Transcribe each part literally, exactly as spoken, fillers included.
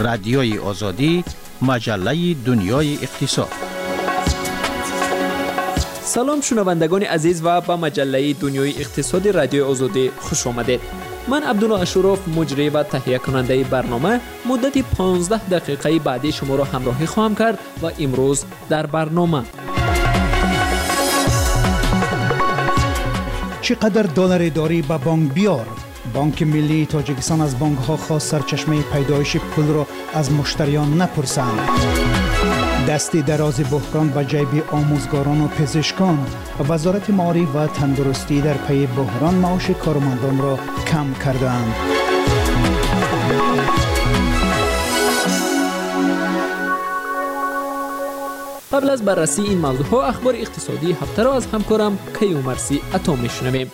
رادیوی آزادی، مجله دنیای اقتصاد. سلام شنوندگان عزیز و به مجله دنیای اقتصاد رادیوی آزادی خوش آمدید. من عبدالله اشرف مجری و تهیه کننده برنامه مدت پانزده دقیقه بعدی شما را همراهی خواهم کرد و امروز در برنامه چقدر دلار داری به بانک بیار؟ بانک ملی تاجیکستان از بانک ها خواست سرچشمه پیدایش پول را از مشتریان نپرسند. دستی دراز بحران به جیب آموزگاران و پزشکان. وزارت مالی و تندرستی در پی بحران معاش کارمندان را کم کردند. قبل از بررسی این موضوع ها اخبار اقتصادی هفته را از همکارم کیومرثی عطا میشنویم.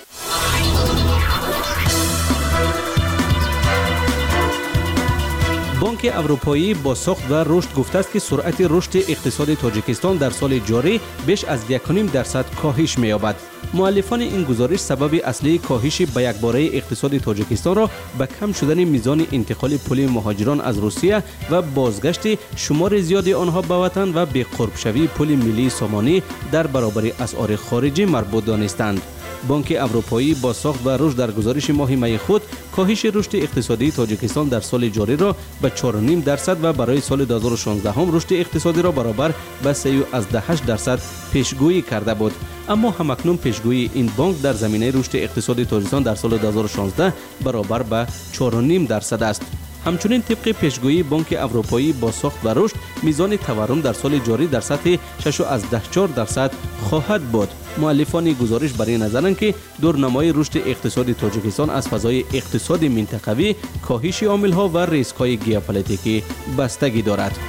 بانک اروپایی با ساخت و رشد گفته است که سرعت رشد اقتصاد تاجیکستان در سال جاری بیش از یک و نیم درصد کاهش می‌یابد. مؤلفان این گزارش سبب اصلی کاهش به یکباره اقتصاد تاجیکستان را به کم شدن میزان انتقال پول مهاجران از روسیه و بازگشت شمار زیادی آنها به وطن و به قرب شوی پول ملی سامانی در برابر اسعار خارجی مربوط دانستند. بانک اروپایی با ساخت و رشد در گزارش ماه می خود کاهش رشد اقتصادی تاجیکستان در سال جاری را به چهار و نیم درصد و برای سال دو هزار و شانزده هم رشد اقتصادی را برابر به سه و هشت درصد پیشگویی کرده بود. اما همکنون پیشگویی این بانک در زمینه رشد اقتصادی تاجیکستان در سال دو هزار و شانزده برابر به چهار و نیم درصد است. همچنین طبق پیشگویی بانک اروپایی با ساخت و رشد میزان تورم در سال جاری در سطح شش و چهار درصد خواهد بود. مؤلفان گزارش برای نظرند که دورنمای رشد اقتصادی تاجیکستان از فضای اقتصادی منطقوی، کاهش عامل‌ها و ریسک‌های ژئوپلیتیکی بستگی دارد.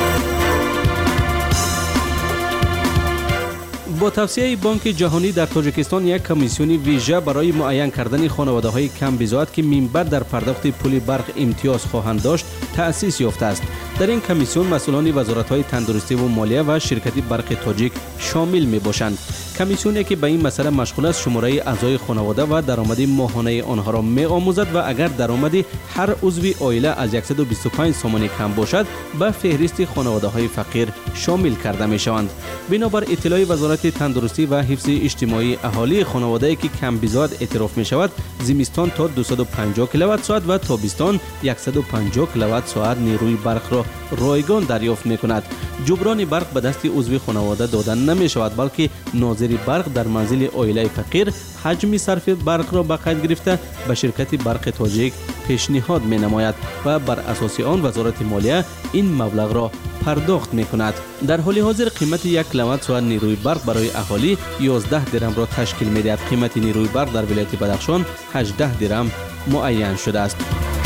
با توصیه بانک جهانی در تاجیکستان یک کمیسیون ویژه برای معین کردن خانواده‌های کم بضاعت که منبع در پرداخت پول برق امتیاز خواهند داشت تأسیس یافته است. در این کمیسیون مسئولان وزارت‌های تندرستی و مالیه و شرکت برق تاجیک شامل می‌باشند. کمیسیونی که به این مسئله مشغول است شماره اعضای خانواده و درآمد ماهانه آنها را می‌آموزد و اگر درآمد هر عضو عائله از صد و بیست و پنج سامانی کم باشد به فهرست خانواده‌های فقیر شامل کرده می‌شوند. بنابر اطلاع وزارت تندرستی و حفظ اجتماعی اهالی خانواده‌ای که کم بضاعت اعتراف می‌شود زمستان تا دویست و پنجاه کیلووات ساعت و تابستان صد و پنجاه کیلووات ساعت نیروی برق را رایگان دریافت می‌کند. جبران برق به دست عضو خانواده دادن نمی‌شود بلکه ناظر برق در منزل عائله فقیر حجم صرف برق را به قید گرفته به شرکت برق تاجیک پیشنهاد می‌نماید و بر اساس آن وزارت مالیه این مبلغ را پرداخت می‌کند. در حال حاضر قیمت یک کیلووات ساعت نیروی برق برای اهالی یازده درم را تشکیل می‌دهد. قیمت نیروی برق در ولایت بدخشان هجده درم معین شده است.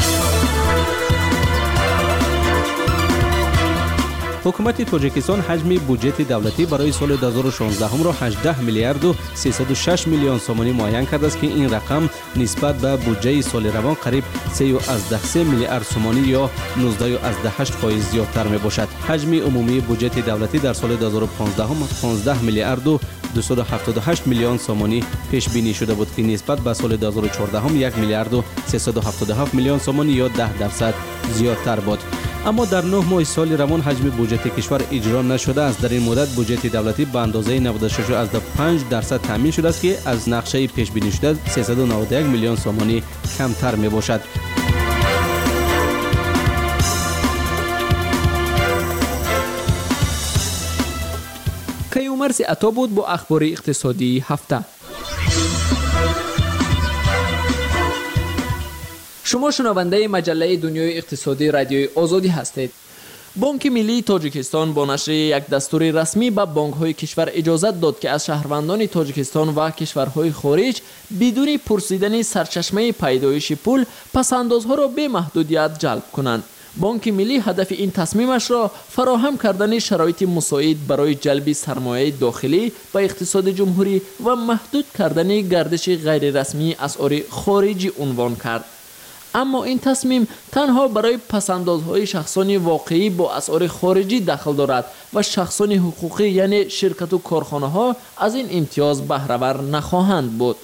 حکومت تاجیکستان حجم بودجه دولتی برای سال دو هزار و شانزده هم را هجده میلیارد و سیصد و شش میلیون سومانی معین کرده است که این رقم نسبت به بودجه سال روان قریب سه و سه میلیارد سومانی یا نوزده و هشت فاصله زیادتر می باشد. حجم عمومی بودجه دولتی در سال دو هزار و پانزده هم پانزده میلیارد و دویست و هفتاد و هشت میلیون سومانی پیش بینی شده بود که نسبت به سال دو هزار و چهارده هم یک میلیارد و سیصد و هفتاد و هفت میلیون سومانی یا ده درصد زیادتر بود. اما در نه ماه سال روان حجم بودجه کشور اجرا نشده است. در این مدت بودجه دولتی به اندازه نود و شش و پنج درصد تامین شده است که از نقشه پیش بینی شده سیصد و نود و یک میلیون سومانی کمتر می باشد. کیومرثی عطا بود با اخبار اقتصادی هفته. شما شنونده مجله دنیای اقتصادی رادیوی آزادی هستید. بانک ملی تاجیکستان با نشر یک دستور رسمی به بانک‌های کشور اجازه داد که از شهروندان تاجیکستان و کشورهای خارج بدون پرسیدن سرچشمه پیدایش پول پس‌اندازها را به محدودیت جلب کنند. بانک ملی هدف این تصمیمش را فراهم کردن شرایط مساعد برای جلب سرمایه داخلی به اقتصاد جمهوری و محدود کردن گردش غیر رسمی اسعار خارجی عنوان کرد. اما این تصمیم تنها برای پس‌اندازهای شخصان واقعی با اسعار خارجی دخل دارد و شخصان حقوقی یعنی شرکت و کارخانه ها از این امتیاز بهره ور نخواهند بود.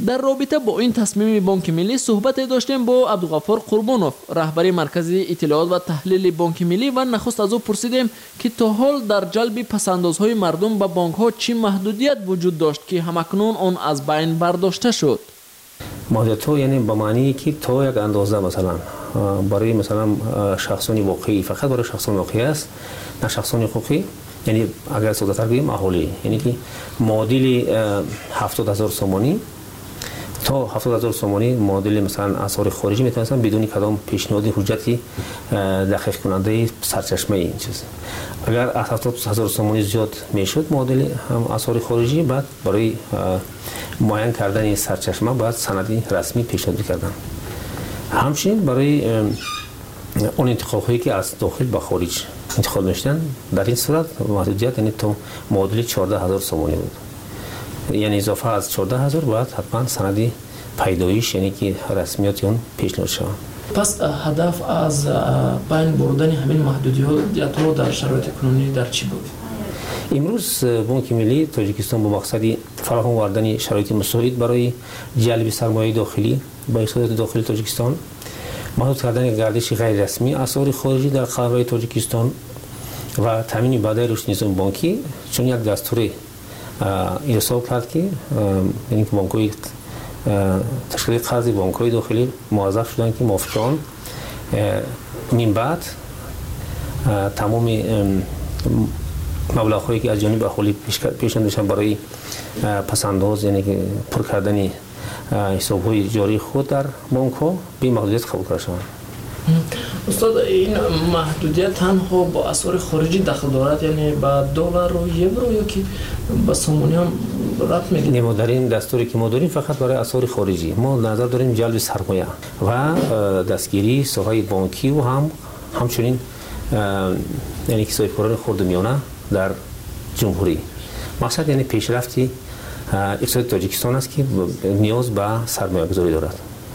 در رابطه با این تصمیم بانک ملی صحبت داشتیم با عبدالغفار قربانوف، رهبر مرکز اطلاعات و تحلیل بانک ملی، و نخست از او پرسیدیم که تا حال در جلب پسندازهای مردم به بانک ها چی محدودیت وجود داشت که همکنون آن از بین برداشته شد. محدودیت ها یعنی به معنی که تا یک اندازه مثلا برای مثلا شخصان واقعی، فقط برای شخصان واقعی است، نه شخصان حقوقی، یعنی اگر ساده‌تر بگیم اهالی، یعنی که معادل هفتاد هزار سومانی تا هفتاد هزار سومانی معادل مثلا اسعار خارجی میتونستن بدون کدام پیشنهاد حجتی دقیق کننده سرچشمه این چیز. اگر از هفتاد هزار سومانی زیاد میشد معادل اسعار خارجی، بعد برای معین کردن سرچشمه باید سند رسمی پیشنهاد کردن. همچنین برای اون انتخاب هایی که از داخل به خارج انتخاب میشدن، در این صورت محدودیت یعنی تو معادل چهارده هزار سومانی بود، یعنی اضافه از چهارده هزار باید حتما سند پیدایش یعنی که رسمیات اون پیشنهاد شود. پس هدف از بین بردن همین محدودیت ها در شرایط کنونی در چی بود؟ امروز بانک ملی تاجیکستان با مقصد فراهم آوردن شرایط مساعد برای جلب سرمایه داخلی با اقتصاد داخلی تاجیکستان، محدود کردن گردش غیر رسمی اسعار خارجی در قلمرو تاجیکستان و تامین بدای رشد نظام بانکی، چون یک دستور ارسال کرد که یعنی که بانک‌های تشکیل قرض بانک‌های داخلی موظف شدن که موافقان من بعد تمام مبلغ‌هایی که از جانب اهالی پیشنهاد میشن برای پسنداز یعنی که پر کردن حساب‌های جاری خود در بانک‌ها به محدودیت قبول کرده شدند. استاد، این محدودیت تنها با اسعار خارجی دخل دارد، یعنی با دلار و یورو یا که با سومونی هم ربط میگیره؟ ما در این دستوری که ما داریم فقط برای اسعار خارجی، ما نظر داریم جلب سرمایه و دستگیری ساحه بانکی و هم همچنین یعنی که صاحبکاران خرد و میانه در جمهوری. مقصد یعنی پیشرفتی اقتصاد تاجیکستان است که نیاز به سرمایه گذاری دارد.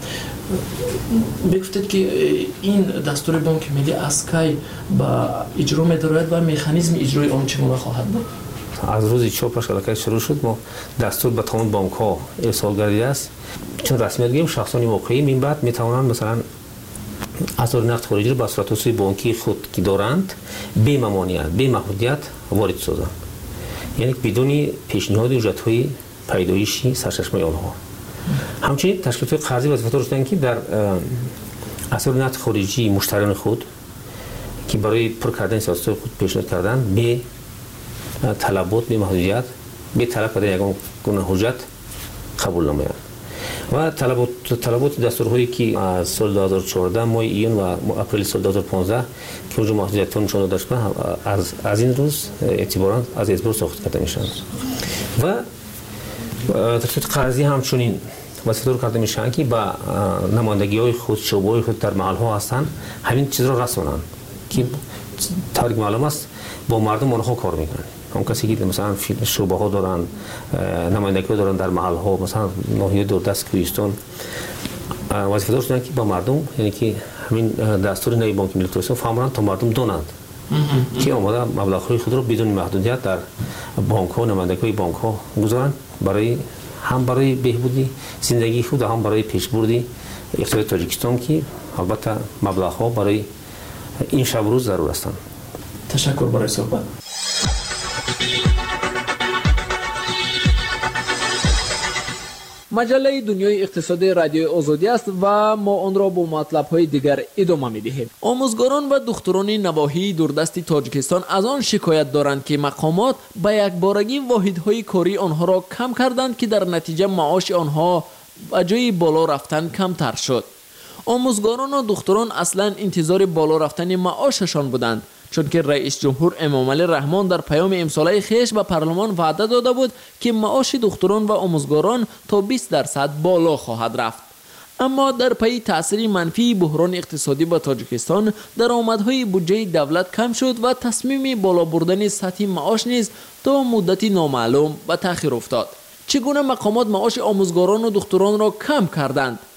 بگفتید که این دستور بانک ملی از کی با اجرا می‌دارد و مکانیزم اجرای آن چگونه خواهد بود؟ از روز چاپش که شروع شد ما دستور به تمام بانک‌ها ارسال گردیده است، چون رسمیت گیم شخصان واقعی من بعد می‌توانند مثلا اسعار نقد خارجی را به صورت اصولی بانکی خود که دارند بی ممانعت بی محدودیت وارد سازند، یعنی بدون پیشنهاد اجرت‌های پیدایشی سرچشمه آنها. همچنین تشکیلات قرضی وظیفه داشتن که در اسعار نقد خارجی مشتریان خود که برای پر کردن سیاست خود پیشنهاد کردن به طلبات به محدودیت به طلب کردن یگان گونه حجت قبول نمایند و طلبات طلبات دستورهایی که از سال دو هزار و چهارده ماه ایون و اپریل سال دو هزار و پانزده که اونجا محدودیت نشان داده شده از از این روز اعتبارا از اعتبار ساخت کرده میشن و تشکیلات قرضی همچنین وظیفه دار کرده میشن که با نمایندگی های خود شعبه های خود در محل ها هستند همین چیز را رسانند که طوری معلوم است با مردم آنها کار میکنن. اون کسی که مثلا شعبه ها دارن نمایندگی ها دارن در محل ها مثلا ناحیه دوردست کوهستان وظیفه دار شدن که با مردم یعنی که همین دستور نوی بانک ملی تاجیکستان فهموندن تا مردم دونند که آماده مبلغ های خود را بدون محدودیت در بانک ها نمایندگی های بانک ها گذارن برای هم برای بهبودی زندگی خود و هم برای پیشبردی اقتصاد تاجیکستان که البته مبلغ ها برای این شب روز ضرور هستند. تشکر برای صحبت. مجله دنیای اقتصادی رادیوی آزادی است و ما آن را با مطلب‌های دیگر ادامه می‌دهیم. آموزگاران و دختران نواحی دوردست تاجیکستان از آن شکایت دارند که مقامات به یک بارگی واحدهای کاری آنها را کم کردند که در نتیجه معاش آنها به جای بالا رفتن کمتر شد. آموزگاران و دختران اصلا انتظار بالا رفتن معاششان بودند، چون که رئیس جمهور امامعلی رحمان در پیام امساله خیش به پارلمان وعده داده بود که معاش دختران و آموزگاران تا بیست درصد بالا خواهد رفت. اما در پی تأثیر منفی بحران اقتصادی به تاجیکستان درآمدهای بودجه دولت کم شد و تصمیم بالا بردن سطح معاش نیز تا مدتی نامعلوم به تأخیر افتاد. چگونه مقامات معاش آموزگاران و دختران را کم کردند؟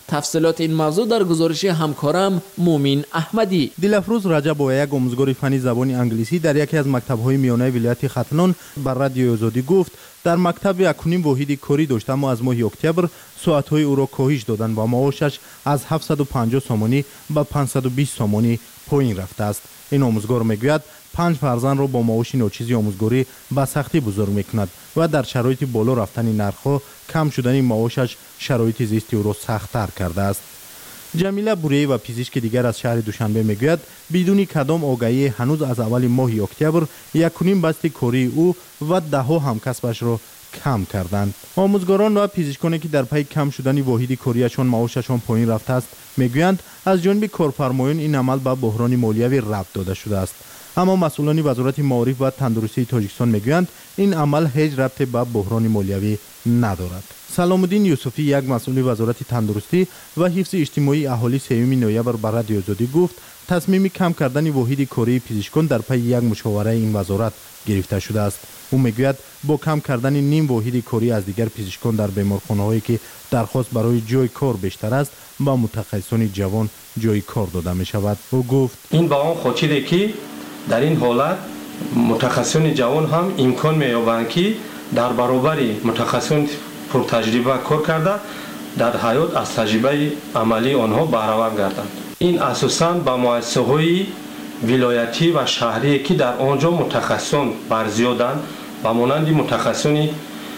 تفصیلات این موضوع در گزارش همکارم مومین احمدی. دلافروز رجب یک آموزگار فنی زبان انگلیسی در یکی از مکتب‌های میانه ولایت ختلان بر رادیو آزادی گفت در مکتب یکونیم واحد کاری داشت، اما از ماه اکتبر ساعت‌های او را کاهش دادند و معاشش از هفتصد و پنجاه سومانی به پانصد و بیست سومانی پایین رفته است. این آموزگار میگوید پنج فرزند را با معاش ناچیزی آموزگاری به سختی بزرگ میکند و در شرایط بالا رفتن نرخ‌ها کم شدن معاشش شرایط زیستی او را سخت‌تر کرده است. جمیله بوری و پزشک دیگر از شهر دوشنبه میگوید بدون کدام آگاهی هنوز از اول ماه اکتبر یکونیم بست کاری او و ده ها همکسبش را کم کردند. آموزگاران و پزشکانی که در پی کم شدن واحد کاریشان معاششان پایین رفته است میگویند از جانب کارفرمایان این عمل به بحران مالیوی ربط داده شده است. اما مسئولان وزارت معارف و تندرستی تاجیکستان میگویند این عمل هیچ ربطی به بحران مالیوی ندارد. سلام الدین یوسفی، یک مسئول وزارت تندرستی و حفظ اجتماعی اهالی سوم نوامبر بر رادیو آزادی گفت تصمیم کم کردن واحد کاری پزشکان در پی یک مشاوره این وزارت گرفته شده است. او میگوید با کم کردن نیم واحد کاری از دیگر پزشکان در بیمارخانه‌هایی که درخواست برای جای کار بیشتر است با متخصصان جوان جای کار داده می شود. او گفت این با آن خاطره که در این حالت متخصصان جوان هم امکان می‌یابند که در برابر متخصصان پر تجربه کار کرده در حیات از تجربه عملی آنها بهره‌ور گردند. این اساساً با مؤسسه‌های ولایتی و شهری که در آنجا متخصصان برزیادند و مانند متخصصان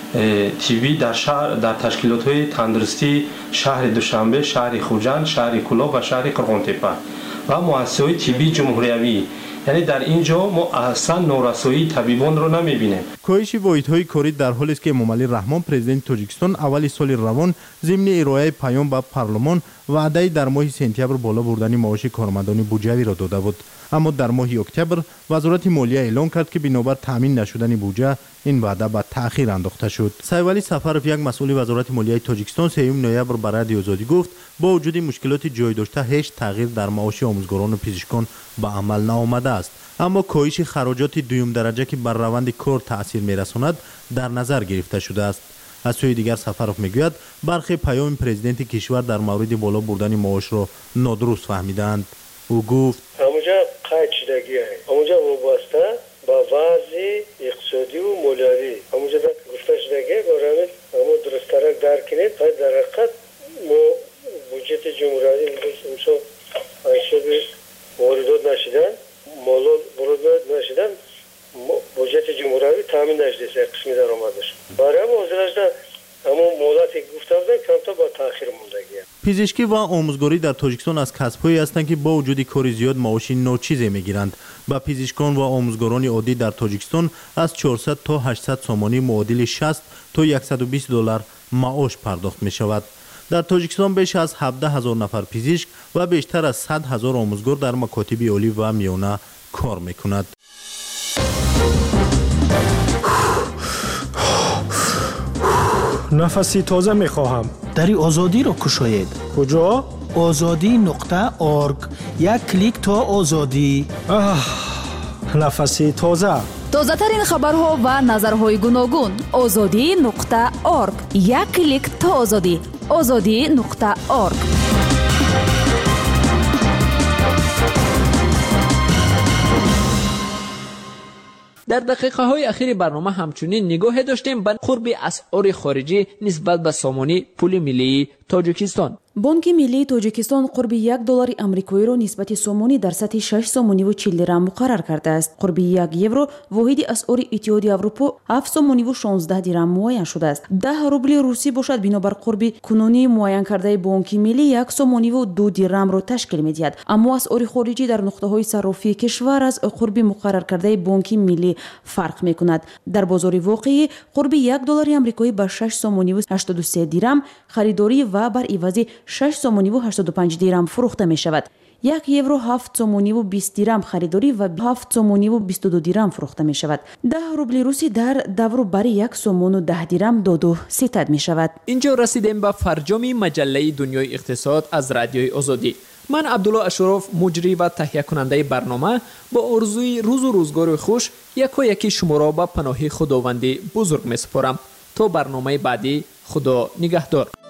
تیوی در شهر در تشکیلات‌های تندرستی شهر دوشنبه، شهر خوجند، شهر کلاه و شهر قرغان‌تپه و مؤسسه‌های طبی جمهوریوی، یعنی در اینجا ما اصلا نورسایی طبیبان رو نمی‌بینیم. کاهش واحدهای کاری در حالی است که امام علی رحمان پرزیدنت تاجیکستان اول سال روان ضمن ارائه پیام به پارلمان وعده در ماه سپتامبر بالا بردن معاش کارمندان بودجه‌ای را داده بود، اما در ماه اکتبر وزارت مالیه اعلام کرد که بنابر تامین نشدن بودجه این وعده به تأخیر انداخته شد. سایوالی سفرف، یک مسئول وزارت مالیه تاجیکستان سوم نوامبر بر رادیو آزادی گفت با وجود مشکلات جای داشته هیچ تغییر در معاش آموزگاران و پزشکان به عمل نآمده است، اما کاهش خراجات دوم درجه که بر روند کار تأثیر می‌رساند در نظر گرفته شده است. از سوی دیگر سفرف میگوید برخی پیام پرزیدنت کشور در مورد بالا بردن معاش را نادرست فهمیدند. او گفت همونجا قید شدگی است، همونجا وابسته با وضع اقتصادی و مالیاتی همونجا گفته شدگی برای همون درست‌تر درک کنید. قید در حقیقت ما بودجه جمهوری امسال حساب واردات نشدن، مالات واردات نشدن، بودجه جمهوری تامین نشده قسمی درآمدش. برای ما حاضرشده اما مالاتی گفته بودن کمتر با تأخیر موندگی. پزشکی و آموزگاری در تاجیکستان از کسب‌هایی هستند که با وجود کار زیاد معاش ناچیزی میگیرند. با پزشکان و آموزگاران عادی در تاجیکستان از چهارصد تا هشتصد سومانی معادل شصت تا صد و بیست دلار معاش پرداخت می شود. در تاجیکستان بیش از هفده هزار نفر پزشک و بیشتر از صد هزار آموزگار در مکاتب عالی و میانه کار میکند. نفسی تازه میخواهم. دری آزادی را کشاید. کجا؟ آزادی نقطه ارگ. یک کلیک تا آزادی. نفسی تازه. تازه ترین خبرها و نظرهای گوناگون. آزادی نقطه ارگ. یک کلیک تا آزادی. آزادی نقطه ارگ. در دقیقه های اخیر برنامه همچنین نگاه داشتیم به قرب اسعار خارجی نسبت به سامانی پول ملی تاجیکستان. بانک ملی تاجیکستان قرب یک دلار آمریکایی را نسبت سامانی در سطح شش سامانی و چهل درم مقرر کرده است. قرب یک یورو واحد اسعار اتحادیه اروپا هفت سامانی و شانزده درم معین شده است. ده روبل روسی باشد بنابر قرب کنونی معین کرده بانک ملی یک سامانی و دو درم را تشکیل می‌دهد. اما اسعار خارجی در نقطه‌های صرافی کشور از قرب مقرر کرده بانک ملی فرق می‌کند. در بازار واقعی قرب یک دلار آمریکایی به شش سامانی و هشتاد و سه درم خریداری و بر عوض شش سامانی و هشتاد و پنج درم فروخته می شود. یک یورو هفت سامانی و بیست درم خریداری و هفت سامانی و بیست و دو درم فروخته می شود. ده روبل روسی در دورو بر یک سامان و ده درم دو دو ستد می شود. اینجا رسیدیم به فرجام مجله دنیای اقتصاد از رادیوی آزادی. من عبدالله اشرف مجری و تهیه کننده برنامه با آرزوی روز و روزگار خوش یکا یکی شما را به پناه خداوند بزرگ می سپارم. تا برنامه بعدی، خدا نگهدار.